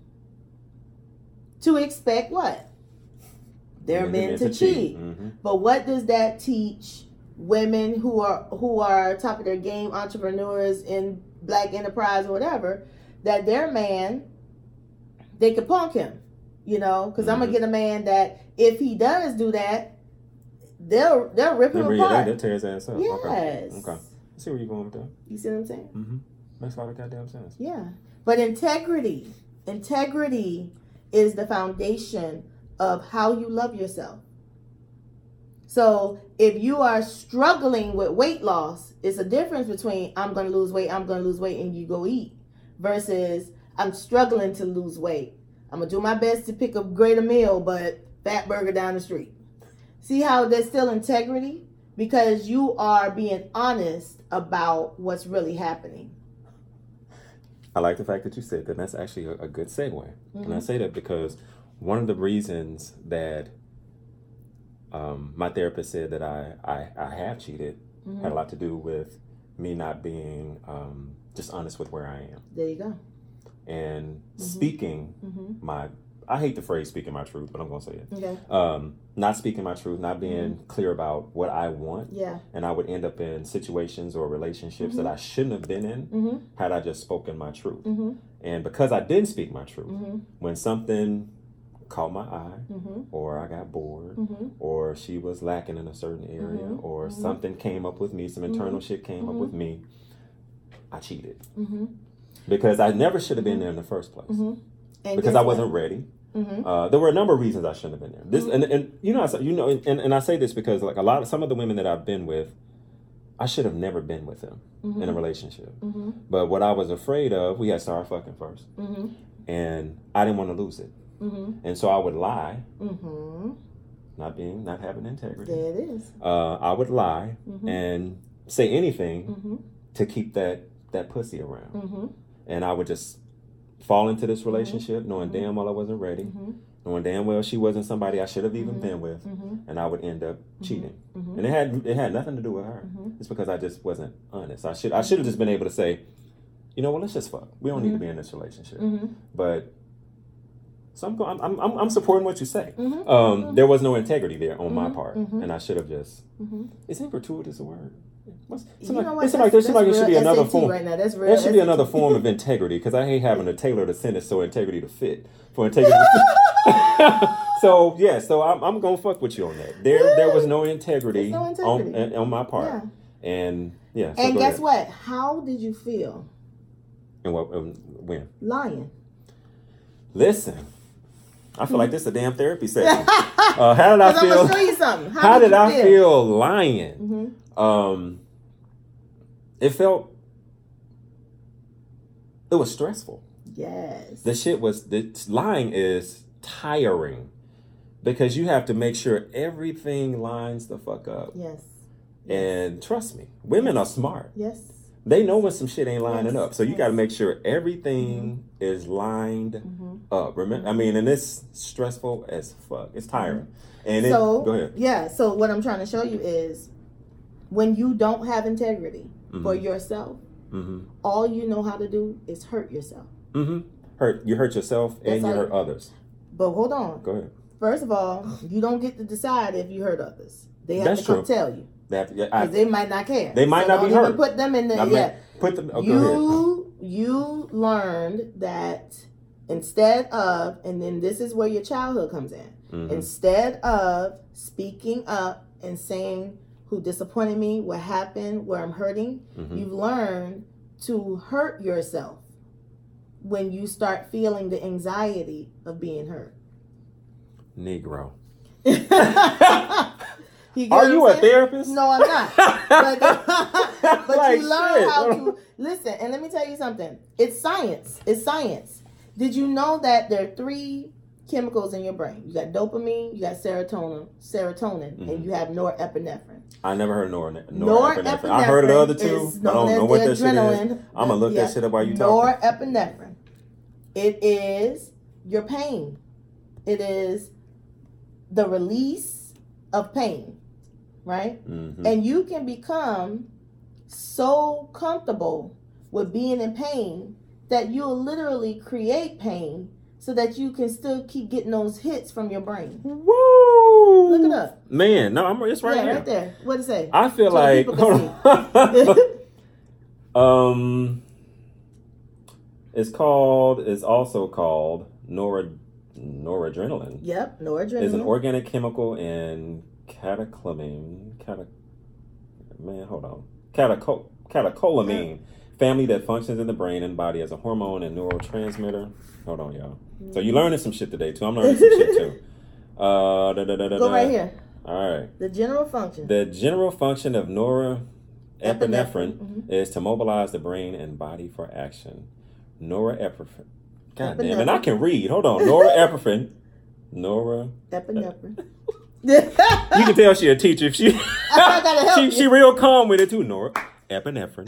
To expect what? They're meant to cheat. But what does that teach women who are top of their game, entrepreneurs in black enterprise or whatever, that their man, they could punk him, because I'm gonna get a man that if he does do that, they'll rip him apart. They'll tear his ass up. Yes. Okay. I see where you're going with that. You see what I'm saying? Makes a lot of goddamn sense. Yeah. But integrity is the foundation of how you love yourself. So if you are struggling with weight loss, it's a difference between I'm going to lose weight, and you go eat, versus I'm struggling to lose weight. I'm going to do my best to pick a greater meal, but fat burger down the street. See how there's still integrity? Because you are being honest about what's really happening. I like the fact that you said that. That's actually a good segue. And I say that because one of the reasons that my therapist said that I have cheated had a lot to do with me not being just honest with where I am. There you go. And speaking I hate the phrase speaking my truth, but I'm going to say it. Okay. Not speaking my truth, not being clear about what I want. Yeah. And I would end up in situations or relationships that I shouldn't have been in had I just spoken my truth. And because I didn't speak my truth, when something caught my eye, or I got bored, or she was lacking in a certain area, or something came up with me, some internal shit came up with me, I cheated. Because I never should have been there in the first place. Because I wasn't ready. There were a number of reasons I shouldn't have been there. This and I say this because like some of the women that I've been with, I should have never been with them in a relationship. But what I was afraid of, we had started fucking first, and I didn't want to lose it, and so I would lie, not having integrity. There it is. I would lie and say anything to keep that pussy around, and I would just fall into this relationship knowing damn well I wasn't ready, knowing damn well she wasn't somebody I should have even been with, and I would end up cheating. And it had nothing to do with her. It's because I just wasn't honest. I should have just been able to say, let's just fuck. We don't need to be in this relationship. But so I'm supporting what you say. There was no integrity there on my part, and I should have just. Isn't gratuitous a word? It should be another form. Right now. That's real. There should be another form of integrity, because I hate having to tailor the sentence so integrity to fit for integrity. So I'm gonna fuck with you on that. There was no integrity, on my part, and yeah. So and guess what? How did you feel? And what? When? Lying. Listen. I feel like this is a damn therapy session. How did I feel? I'm gonna show you something. How did I feel lying? It was stressful. Yes. Lying is tiring, because you have to make sure everything lines the fuck up. Yes. And trust me, women are smart. Yes. They know when some shit ain't lining up. So you got to make sure everything is lined up. Remember, and it's stressful as fuck. It's tiring. And go ahead. Yeah. So what I'm trying to show you is, when you don't have integrity for yourself, all you know how to do is hurt yourself. You hurt yourself and you hurt others. But hold on. Go ahead. First of all, you don't get to decide if you hurt others. They have to come tell you. Because they might not care. They might not be hurt. Put them in the Put them. You learned that instead of, and then this is where your childhood comes in. Mm-hmm. Instead of speaking up and saying who disappointed me, what happened, where I'm hurting, mm-hmm. you've learned to hurt yourself when you start feeling the anxiety of being hurt. Negro. Are you a therapist? No, I'm not. But like, you learn how to listen. And let me tell you something. It's science. It's science. Did you know that there are 3 chemicals in your brain? You got dopamine, you got serotonin, mm-hmm. and you have norepinephrine. I never heard norepinephrine. I heard of the other 2. I don't know what that shit is. I'm going to look that shit up while you talking. Norepinephrine. It is your pain. It is the release of pain, right? Mm-hmm. And you can become so comfortable with being in pain that you'll literally create pain so that you can still keep getting those hits from your brain. Woo! Look it up. Man, no, it's right here. Right there. What'd it say? I feel like... It's also called noradrenaline. Yep, noradrenaline. It's an organic chemical in catecholamine family that functions in the brain and body as a hormone and neurotransmitter. Hold on, y'all. Mm-hmm. So you learning some shit today, too. I'm learning some shit, too. Go right here. All right. The general function. The general function of norepinephrine mm-hmm. is to mobilize the brain and body for action. Norepinephrine. God damn it, I can read. Hold on. Norepinephrine. Epinephrine. You can tell she a teacher if she she real calm with it too. Norepinephrine.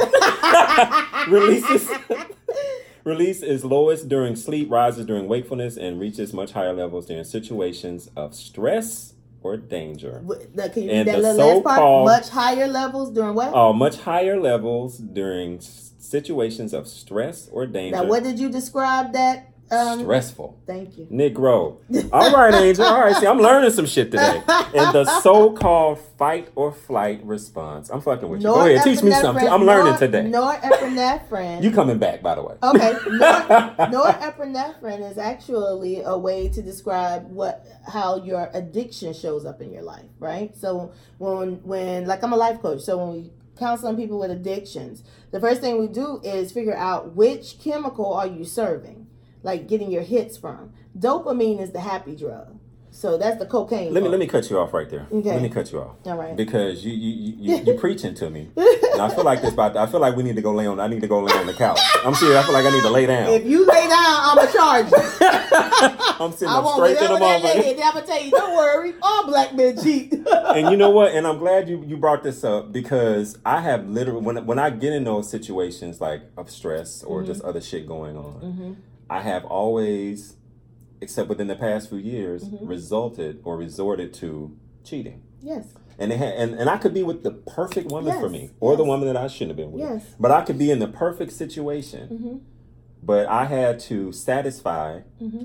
Release is lowest during sleep, rises during wakefulness, and reaches much higher levels during situations of stress or danger. Can you read that last part? Much higher levels during what? Much higher levels during situations of stress or danger. Now, what did you describe that? Stressful. Thank you. Negro. All right, Angel. All right, see, I'm learning some shit today. And the so-called fight or flight response. I'm fucking with you. Go ahead, teach me something. I'm learning today. Norepinephrine. You coming back, by the way. Okay. Norepinephrine is actually a way to describe how your addiction shows up in your life, right? So when like I'm a life coach, so when we counseling people with addictions, the first thing we do is figure out which chemical are you serving. Like getting your hits from. Dopamine is the happy drug. So that's the cocaine. Let me cut you off right there. Okay. Let me cut you off. All right. Because you preaching to me. And I feel like I feel like we need to go lay on the couch. I'm serious. I feel like I need to lay down. If you lay down, I'm a charge you. I'm sitting up straight to the moment. I'm gonna tell you, don't worry, all black men cheat. And you know what? And I'm glad you brought this up because I have literally when I get in those situations like of stress or mm-hmm. just other shit going on. Mm-hmm. I have always, except within the past few years, mm-hmm. resorted to cheating. Yes. And I could be with the perfect woman for me, or the woman that I shouldn't have been with. Yes. But I could be in the perfect situation, mm-hmm. but I had to satisfy mm-hmm.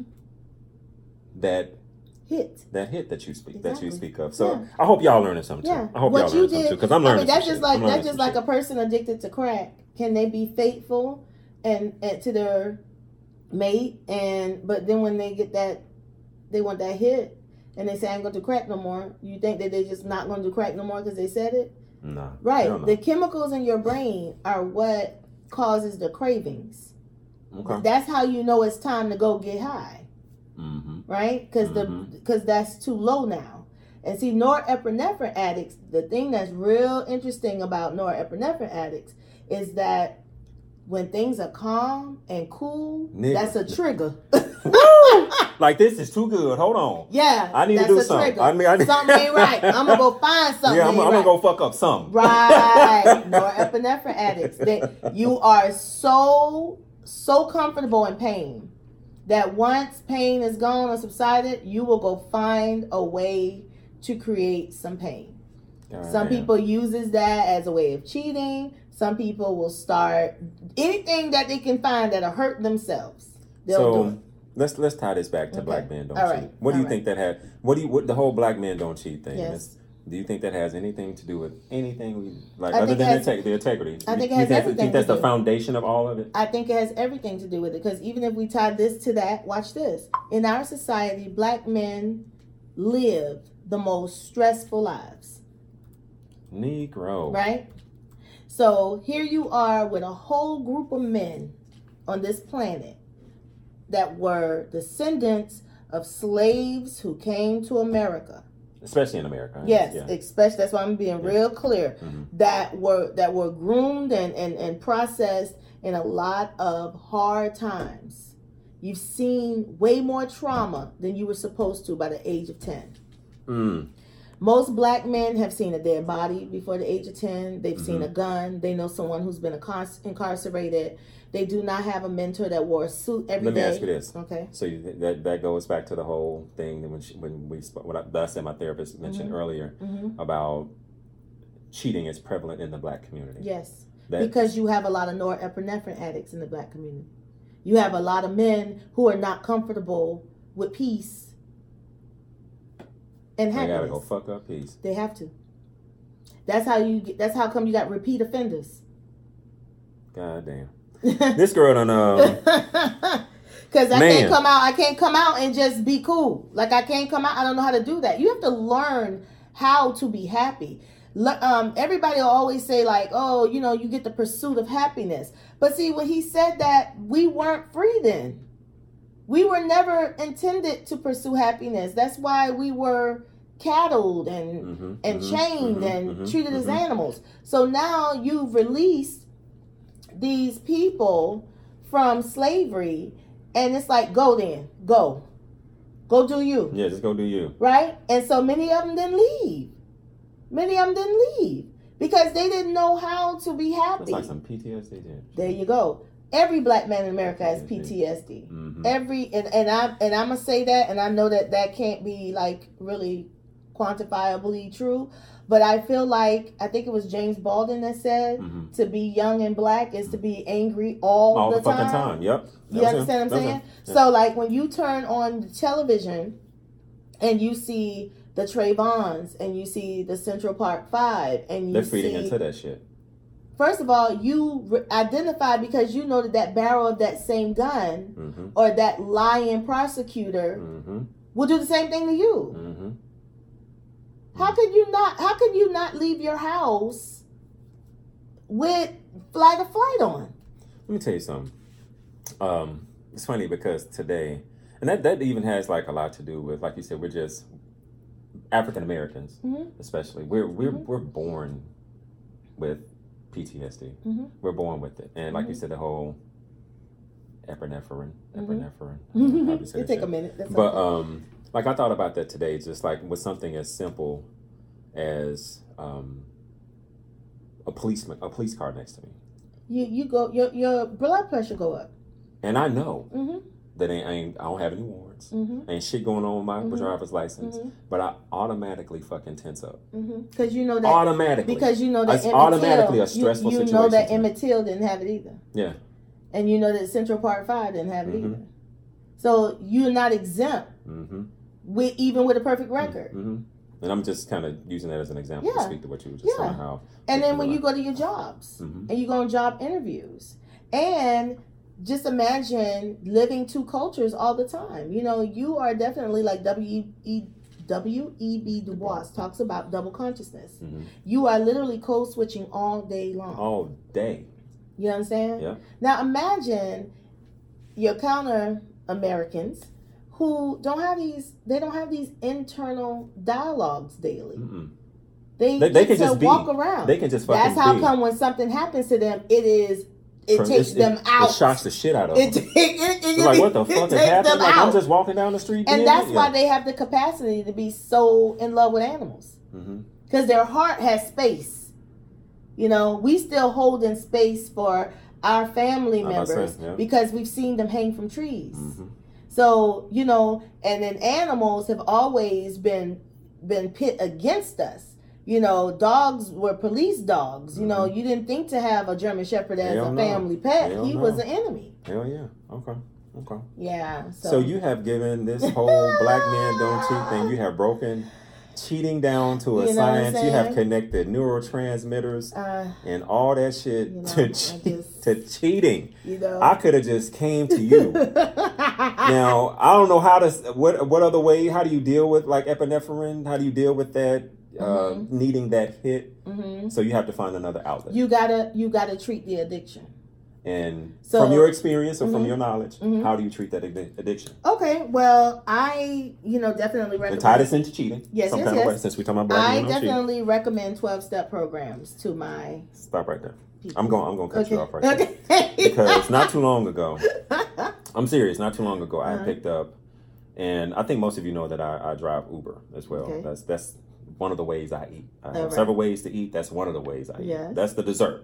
that hit that you speak of. So I hope y'all learning something too. I hope y'all learning something too, because I'm learning. That's just like a person addicted to crack. Can they be faithful and to their mate, but then when they get that, they want that hit, and they say, I ain't going to do crack no more. You think that they're just not going to do crack no more because they said it? No. Right. The chemicals in your brain are what causes the cravings. Okay. That's how you know it's time to go get high. Mm-hmm. Right? Because that's too low now. And see, norepinephrine addicts, the thing that's real interesting about norepinephrine addicts is that when things are calm and cool, that's a trigger. Woo! Like, this is too good. Hold on. Yeah. I need to do something. Something ain't right. I'm going to go find something. Yeah, I'm going to go fuck up something. Right. Norepinephrine addicts. You are so comfortable in pain that once pain is gone or subsided, you will go find a way to create some pain. Some people uses that as a way of cheating. Some people will start anything that they can find that'll hurt themselves. They'll do it. Let's tie this back to black men don't cheat. What do you think that had? What the whole black men don't cheat thing? Yes. Do you think that has anything to do with anything other than the integrity? I think it has everything to do. You think that's the foundation of all of it? I think it has everything to do with it, because even if we tie this to that, watch this. In our society, black men live the most stressful lives. Negro. Right? So here you are with a whole group of men on this planet that were descendants of slaves who came to America. Especially in America. Yes, especially, that's why I'm being real clear. That were groomed and processed in a lot of hard times. You've seen way more trauma than you were supposed to by the age of 10. Most black men have seen a dead body before the age of 10. They've seen a gun. They know someone who's been incarcerated. They do not have a mentor that wore a suit every day. Let me ask you this. Okay. So that goes back to the whole thing that when I said my therapist mentioned earlier about cheating is prevalent in the black community. Yes. Because you have a lot of norepinephrine addicts in the black community. You have a lot of men who are not comfortable with peace and happiness. They gotta go fuck up peace. They have to. That's how come you got repeat offenders. God damn. This girl done because I can't come out and just be cool. Like, I can't come out. I don't know how to do that. You have to learn how to be happy. Everybody will always say, like, oh, you get the pursuit of happiness. But see, when he said that, we weren't free then. We were never intended to pursue happiness. That's why we were cattled and chained and treated as animals. So now you've released these people from slavery, and it's like, go do you. Yeah, just go do you. Right? And so many of them didn't leave. Because they didn't know how to be happy. That's like some PTSD there. There you go. Every black man in America has PTSD. And I'm gonna say that, and I know that can't be like really quantifiably true, but I feel like, I think it was James Baldwin that said to be young and black is to be angry all the fucking time. Yep. You understand what I'm saying? Yeah. So like when you turn on the television and you see the Trayvons and you see the Central Park 5 and they're feeding into that shit. First of all, you identify because you know that barrel of that same gun or that lying prosecutor will do the same thing to you. How can you not leave your house with flag of flight on? Let me tell you something. It's funny because today, and that even has like a lot to do with, like you said, we're just African Americans, especially. We're born with PTSD. We're born with it, and like you said, the whole epinephrine. It take a minute. That's but okay. Like I thought about that today, just like with something as simple as a police car next to me. Your blood pressure go up. And I know that I don't have any warrants. Ain't shit going on with my driver's license. But I automatically fucking tense up. Because you know that automatically. Because you know that it's automatically a stressful situation. You know that Emmett Till didn't have it either. Yeah. And you know that Central Park 5 didn't have it either. So you're not exempt. Even with a perfect record. And I'm just kind of using that as an example to speak to what you were just saying. How and then when you go to your jobs and you go on job interviews, and just imagine living two cultures all the time. You are definitely like W.E.B. Du Bois talks about double consciousness. You are literally code switching all day long. All day. You understand? Yeah. Now imagine your counter Americans who don't have these internal dialogues daily. They can just walk around. They can just fucking That's how come when something happens to them, it takes them out. It shocks the shit out of them. It's like, what the fuck is happening? Like, I'm just walking down the street. And that's why they have the capacity to be so in love with animals. Because their heart has space. We still hold in space for our family members because we've seen them hang from trees. So, and then animals have always been pit against us. Dogs were police dogs. You didn't think to have a German Shepherd as a family pet. He was an enemy. Hell yeah. Okay. Yeah. So you have given this whole black men don't cheat thing, you have broken cheating down to a science. You have connected neurotransmitters and all that shit to cheating. I could have just came to you. Now, I don't know how to, what other way, how do you deal with like epinephrine? How do you deal with that, needing that hit? So you have to find another outlet. You gotta treat the addiction. And from your experience or from your knowledge, how do you treat that addiction? Okay, well, I definitely recommend. And tie this into cheating. Yes, some kind of way, since we're talking about black I definitely recommend 12-step programs to my. Stop right there. People. I'm going to cut you off right there because not too long ago, I'm serious. Not too long ago, I picked up, and I think most of you know that I drive Uber as well. Okay. That's one of the ways I eat. I have several ways to eat. That's one of the ways I eat. That's the dessert.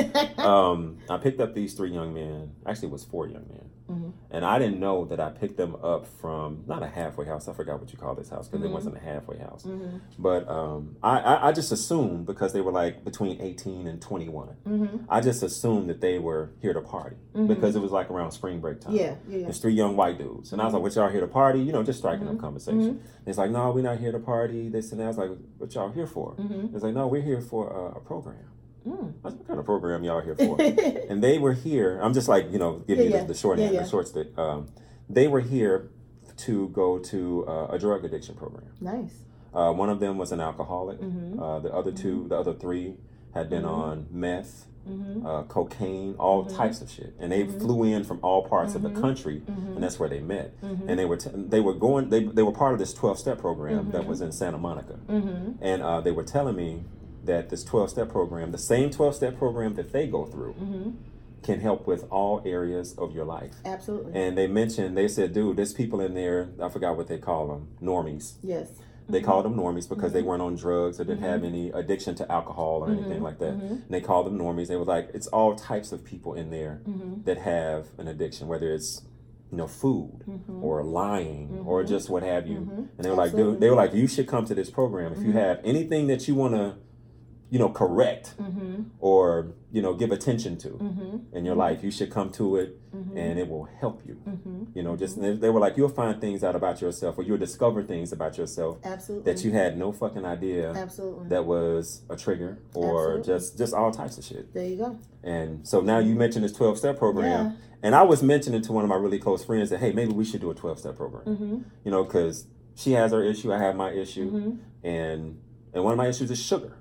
I picked up these 3 young men. Actually, it was 4 young men. And I didn't know that I picked them up from, not a halfway house. I forgot what you call this house because it wasn't a halfway house. But I just assumed because they were like between 18 and 21. I just assumed that they were here to party because it was like around spring break time. There's 3 young white dudes. And I was like, what y'all here to party? Just striking up conversation. It's like, no, we're not here to party. This and that. I was like, what y'all here for? It's like, no, we're here for a program. I was like, what kind of program y'all here for? And they were here. I'm just like, giving you the shorthand, the short stick. They were here to go to a drug addiction program. Nice. One of them was an alcoholic. The other 3 had been on meth, cocaine, all types of shit. And they flew in from all parts of the country, and that's where they met. And they were part of this 12-step program that was in Santa Monica. And they were telling me that this 12-step program, the same 12-step program that they go through, can help with all areas of your life. Absolutely. And they said, dude, there's people in there, I forgot what they call them, normies. Yes. They called them normies because they weren't on drugs or didn't have any addiction to alcohol or anything like that. And they called them normies. They were like, it's all types of people in there that have an addiction, whether it's food or lying or just what have you. And they were like, dude, you should come to this program. If you have anything that you want to correct or, give attention to in your life, you should come to it and it will help you. They were like, you'll find things out about yourself or you'll discover things about yourself that you had no fucking idea that was a trigger or just all types of shit. There you go. And so now you mentioned this 12-step program and I was mentioning to one of my really close friends that, hey, maybe we should do a 12-step program, because she has her issue, I have my issue, and one of my issues is sugar.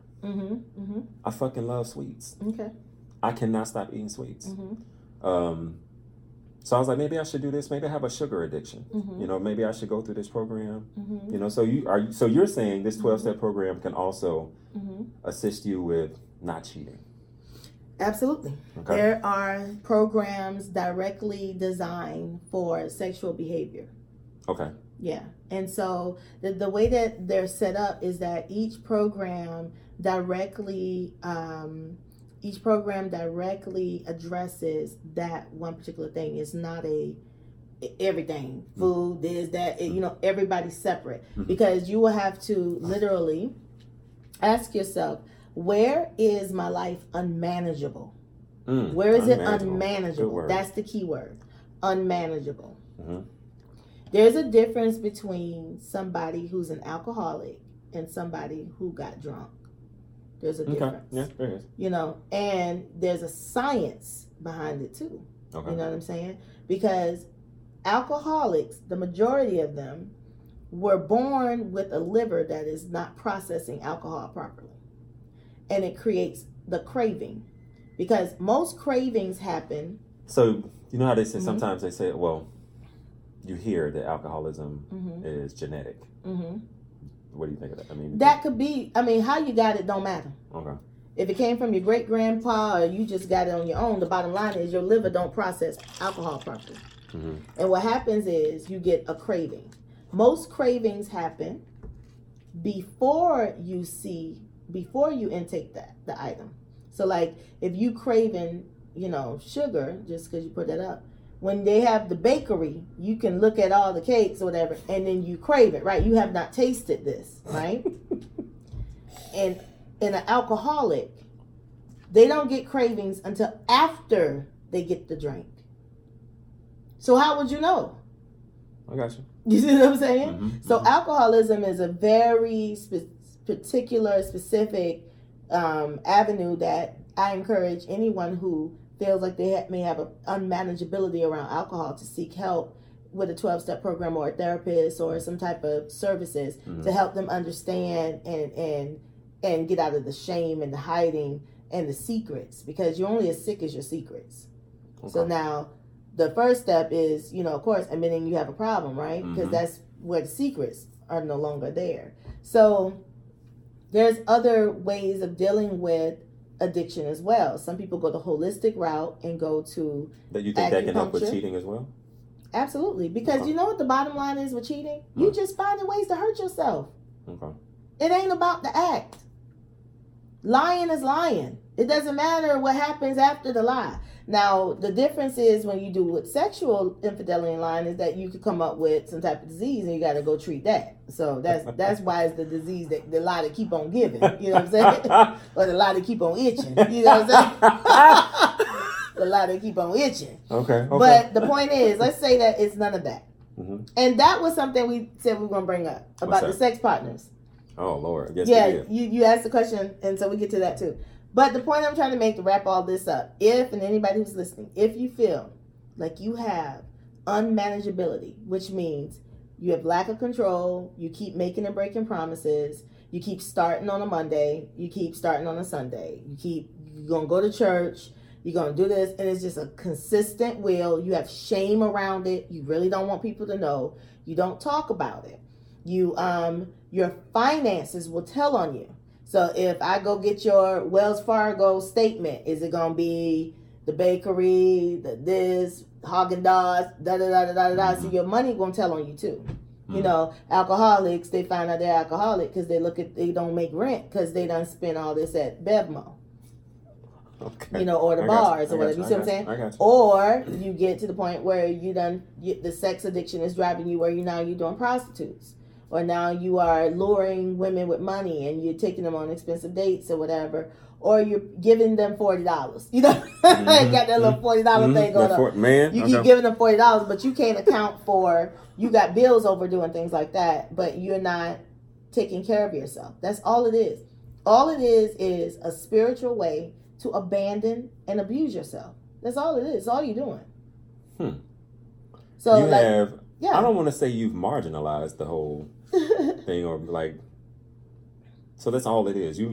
I fucking love sweets. Okay. I cannot stop eating sweets. So I was like, maybe I should do this. Maybe I have a sugar addiction. Maybe I should go through this program. So you're saying this 12-step program can also assist you with not cheating. Absolutely. Okay. There are programs directly designed for sexual behavior. Okay. Yeah. And so the way that they're set up is that each program directly addresses that one particular thing. It's not everything, food, this, that, everybody's separate, because you will have to literally ask yourself, where is my life unmanageable? Where is it unmanageable? That's the key word, unmanageable. There's a difference between somebody who's an alcoholic and somebody who got drunk. There's a difference. Yeah, there is. And there's a science behind it too. Okay. You know what I'm saying? Because alcoholics, the majority of them, were born with a liver that is not processing alcohol properly. And it creates the craving. Because most cravings happen. So, you know how they say, sometimes they say, well, you hear that alcoholism is genetic. What do you think of that? That could be, how you got it don't matter. Okay. If it came from your great grandpa or you just got it on your own, the bottom line is your liver don't process alcohol properly. And what happens is you get a craving. Most cravings happen before you intake the item. So like if you craving, sugar, just because you put that up, when they have the bakery, you can look at all the cakes or whatever, and then you crave it, right? You have not tasted this, right? And an alcoholic, they don't get cravings until after they get the drink. So how would you know? I got you. You see what I'm saying? Mm-hmm. So alcoholism is a very particular, specific avenue that I encourage anyone who feels like they may have an unmanageability around alcohol to seek help with a 12-step program or a therapist or some type of services to help them understand and get out of the shame and the hiding and the secrets, because you're only as sick as your secrets. Okay. So now the first step is, of course, admitting you have a problem, right? Because that's where the secrets are no longer there. So there's other ways of dealing with addiction as well. Some people go the holistic route and go to that you think that can help with cheating as well? Absolutely. Because you know what the bottom line is with cheating? You just finding ways to hurt yourself. Okay. It ain't about the act. Lying is lying. It doesn't matter what happens after the lie. Now, the difference is when you do with sexual infidelity and lying is that you could come up with some type of disease and you got to go treat that. So that's why it's the disease that the lie to keep on giving. You know what I'm saying? Or the lie to keep on itching. You know what I'm saying? The lie to keep on itching. Okay. But the point is, let's say that it's none of that. Mm-hmm. And that was something we said we were going to bring up about the sex partners. Oh, Lord. Yes, yeah, you asked the question, and so we get to that too. But the point I'm trying to make to wrap all this up, and anybody who's listening, if you feel like you have unmanageability, which means you have lack of control, you keep making and breaking promises, you keep starting on a Monday, you keep starting on a Sunday, you're going to go to church, you're going to do this, and it's just a consistent will. You have shame around it. You really don't want people to know. You don't talk about it. Your finances will tell on you. So if I go get your Wells Fargo statement, is it going to be the bakery, this, Haagen-Dazs, da-da-da-da-da-da? So your money going to tell on you too. Alcoholics, they find out they're alcoholic because they don't make rent because they done spend all this at Bevmo. Okay. Or the bars or whatever. You see what I'm saying? Or you get to the point where the sex addiction is driving you where you're doing prostitutes. Or now you are luring women with money and you're taking them on expensive dates or whatever. Or you're giving them $40. Got that little $40 thing going on. You keep giving them $40, but you can't account for, you got bills overdoing things like that, but you're not taking care of yourself. That's all it is. All it is a spiritual way to abandon and abuse yourself. That's all it is. That's all you're doing. So I don't want to say you've marginalized the whole thing or so that's all it is. You're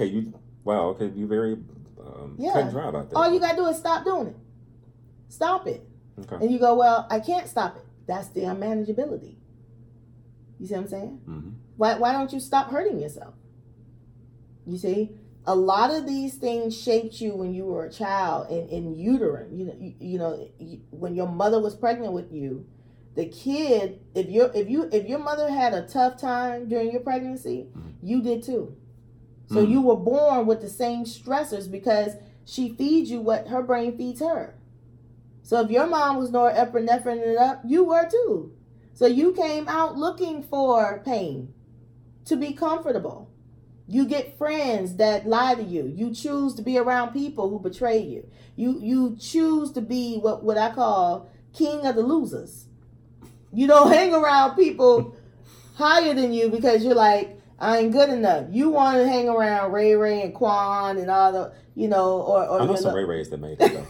very cut and dry about that. All you got to do is stop doing it. Stop it. Okay. And you go, well, I can't stop it. That's the unmanageability. You see what I'm saying? Mm-hmm. Why don't you stop hurting yourself? You see? A lot of these things shaped you when you were a child in uterine. When your mother was pregnant with you, the kid, if your mother had a tough time during your pregnancy, you did too. So you were born with the same stressors because she feeds you what her brain feeds her. So if your mom was norepinephrine it up, you were too. So you came out looking for pain to be comfortable. You get friends that lie to you. You choose to be around people who betray you. You choose to be what I call king of the losers. You don't hang around people higher than you because you're like, I ain't good enough. You want to hang around Ray and Quan and all the, or I know some Rays that made it though.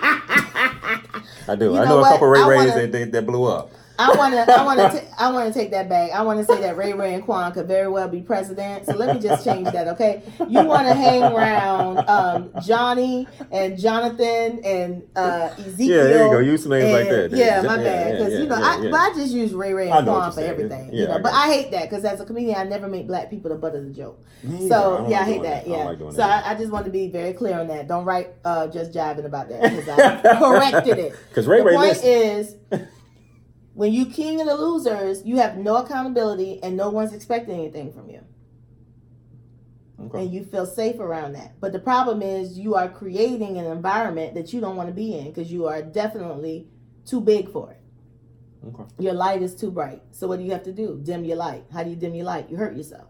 I do. I know a couple Rays that blew up. I want to take that back. I want to say that Ray and Quan could very well be president. So let me just change that, okay? You want to hang around Johnny and Jonathan and Ezekiel. Yeah, there you go. Use some names like that. Yeah, my bad. Because I just use Ray and Quan for everything. But I hate that because as a comedian, I never make black people the butt of the joke. So I hate that. Yeah. So I just want to be very clear on that. Don't write just jiving about that because I corrected it. Because the point is. When you king of the losers, you have no accountability and no one's expecting anything from you. Okay. And you feel safe around that. But the problem is you are creating an environment that you don't want to be in because you are definitely too big for it. Okay. Your light is too bright. So what do you have to do? Dim your light. How do you dim your light? You hurt yourself.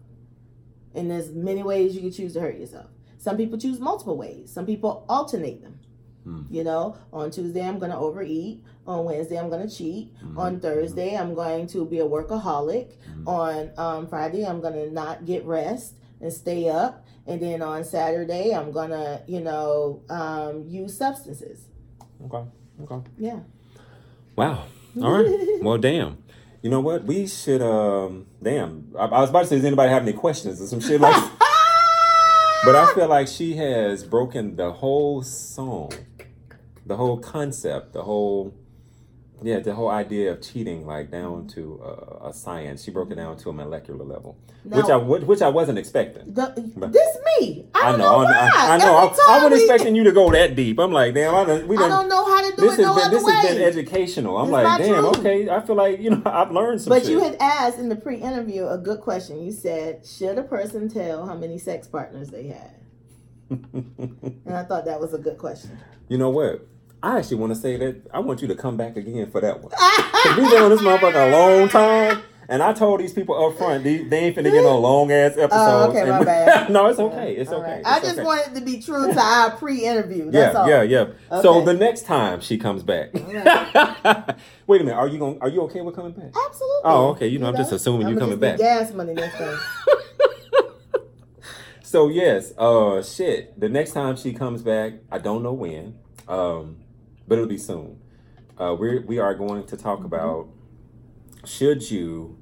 And there's many ways you can choose to hurt yourself. Some people choose multiple ways. Some people alternate them. You know, on Tuesday, I'm going to overeat. On Wednesday, I'm going to cheat. On Thursday, I'm going to be a workaholic. On Friday, I'm going to not get rest and stay up. And then on Saturday, I'm going to, you know, use substances. Okay. Yeah. Wow. All right. Well, damn. You know what? We should, damn. I was about to say, does anybody have any questions or some shit like that? But I feel like she has broken the whole song, the whole concept, the whole idea of cheating, like down to a science. She broke it down to a molecular level, now, which I wasn't expecting. This me. I know. I know. I wasn't expecting you to go that deep. I'm like, damn. I don't know how to do it no other way. This has been educational. I'm like, damn. True. Okay. I feel like I've learned some. But shit. you had asked in the pre-interview a good question. You said, should a person tell how many sex partners they had? And I thought that was a good question. You know what? I actually want to say that I want you to come back again for that one. Because we've been on this motherfucker a long time. And I told these people up front, they ain't finna get no long-ass episodes. Oh, okay, my bad. No, it's okay. It's okay. Right. I just wanted to be true to our pre-interview. That's all. Yeah. Okay. So the next time she comes back. Right. Wait a minute. Are you okay with coming back? Absolutely. Oh, okay. I'm just assuming you're coming back. Gas money next time. So, yes. Shit. The next time she comes back, I don't know when. But it'll be soon. We are going to talk about, should you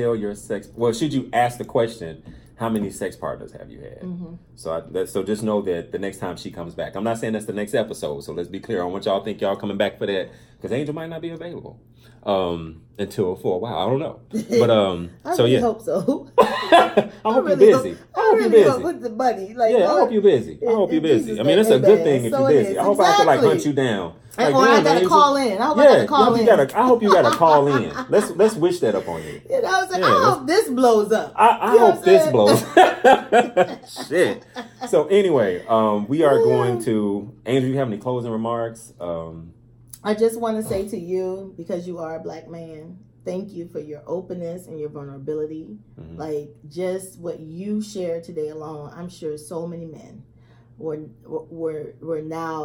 ask the question, how many sex partners have you had? So just know that the next time she comes back, I'm not saying that's the next episode, so let's be clear. I want y'all to think y'all coming back for that, because Angel might not be available until for a while. I don't know. But I hope so. I hope you're busy. I hope you're busy. With the money. I hope you're busy. I hope you're busy. I mean, it's a good thing if you're busy. I hope I can hunt you down. Like, or I gotta call in. I hope I gotta call in. I hope you gotta call in. Let's wish that up on you. You know what I'm saying? I hope this blows up. I hope this blows up. Shit. So anyway, we are going to, Angel, you have any closing remarks? I just want to say to you, because you are a Black man, thank you for your openness and your vulnerability. Like, just what you shared today alone, I'm sure so many men will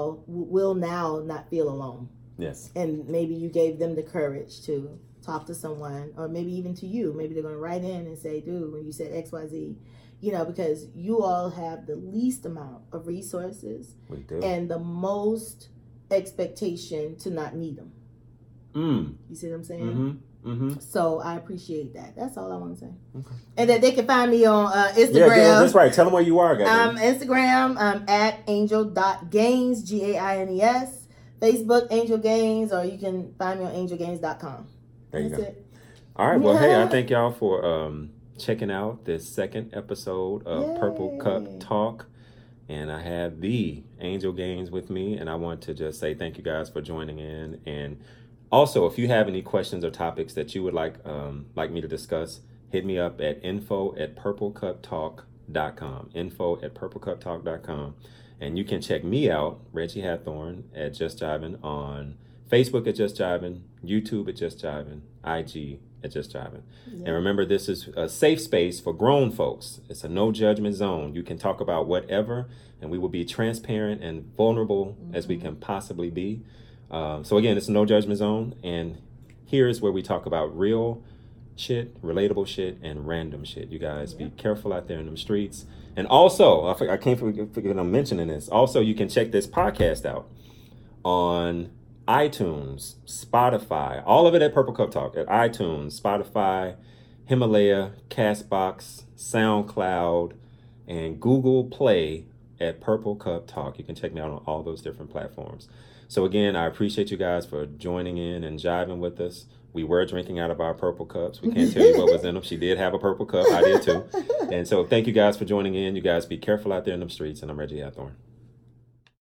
now not feel alone. Yes. And maybe you gave them the courage to talk to someone, or maybe even to you. Maybe they're going to write in and say, dude, when you said XYZ, because you all have the least amount of resources. We do. And the most expectation to not need them. You see what I'm saying? So I appreciate that. That's all I want to say. Okay. And that they can find me on Instagram. Yeah, that's right. Tell them where you are, guys. Instagram, at angel.gaines, Gaines. Facebook, Angel Gaines, or you can find me on angelgaines.com. There you go. It. All right. Well, hey, I thank y'all for checking out this second episode of Purple Cup Talk. And I have the Angel Gaines with me. And I want to just say thank you guys for joining in. And also, if you have any questions or topics that you would like me to discuss, hit me up at info@purplecuptalk.com. info@purplecuptalk.com. And you can check me out, Reggie Hathorn, at Just Jiving, on Facebook at Just Jiving, YouTube at Just Jiving, IG at Just Jiving. Yeah. And remember, this is a safe space for grown folks. It's a no judgment zone. You can talk about whatever, and we will be transparent and vulnerable as we can possibly be. So again, it's a no judgment zone, and here's where we talk about real shit, relatable shit, and random shit. You guys be careful out there in them streets. And also, I can't forget I'm mentioning this. Also, you can check this podcast out on iTunes, Spotify, all of it at Purple Cup Talk, at iTunes, Spotify, Himalaya, Castbox, SoundCloud, and Google Play at Purple Cup Talk. You can check me out on all those different platforms. So again, I appreciate you guys for joining in and jiving with us. We were drinking out of our purple cups. We can't tell you what was in them. She did have a purple cup. I did too. And so thank you guys for joining in. You guys be careful out there in them streets. And I'm Reggie Hathorn.